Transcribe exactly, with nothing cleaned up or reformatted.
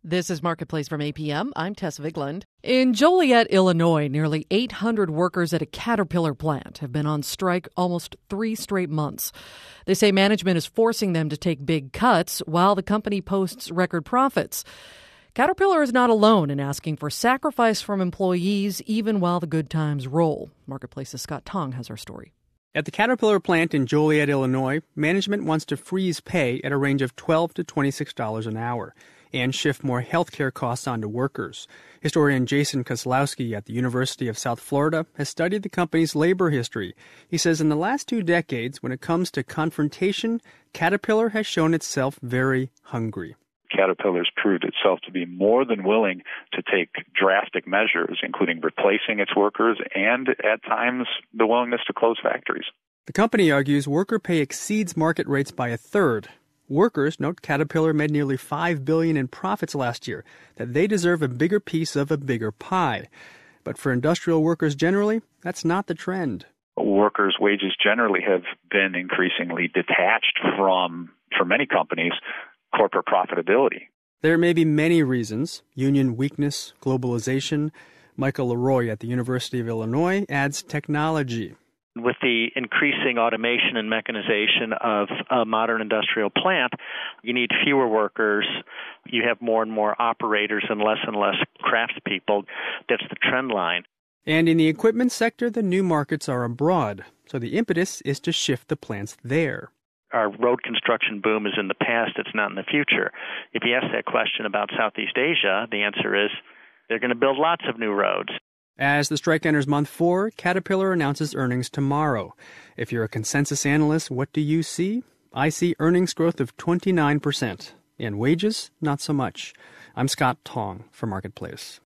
This is Marketplace from A P M. I'm Tessa Vigland. In Joliet, Illinois, nearly eight hundred workers at a Caterpillar plant have been on strike almost three straight months. They say management is forcing them to take big cuts while the company posts record profits. Caterpillar is not alone in asking for sacrifice from employees even while the good times roll. Marketplace's Scott Tong has our story. At the Caterpillar plant in Joliet, Illinois, management wants to freeze pay at a range of twelve to twenty-six dollars an hour and shift more health care costs onto workers. Historian Jason Kozlowski at the University of South Florida has studied the company's labor history. He says in the last two decades, when it comes to confrontation, Caterpillar has shown itself very hungry. Caterpillar's proved itself to be more than willing to take drastic measures, including replacing its workers and, at times, the willingness to close factories. The company argues worker pay exceeds market rates by a third. Workers note Caterpillar made nearly five billion dollars in profits last year, that they deserve a bigger piece of a bigger pie. But for industrial workers generally, that's not the trend. Workers' wages generally have been increasingly detached from, for many companies, corporate profitability. There may be many reasons: union weakness, globalization. Michael Leroy at the University of Illinois adds technology. With the increasing automation and mechanization of a modern industrial plant, you need fewer workers. You have more and more operators and less and less craftspeople. That's the trend line. And in the equipment sector, the new markets are abroad, so the impetus is to shift the plants there. Our road construction boom is in the past, it's not in the future. If you ask that question about Southeast Asia, the answer is they're going to build lots of new roads. As the strike enters month four, Caterpillar announces earnings tomorrow. If you're a consensus analyst, what do you see? I see earnings growth of twenty-nine percent. And wages, not so much. I'm Scott Tong for Marketplace.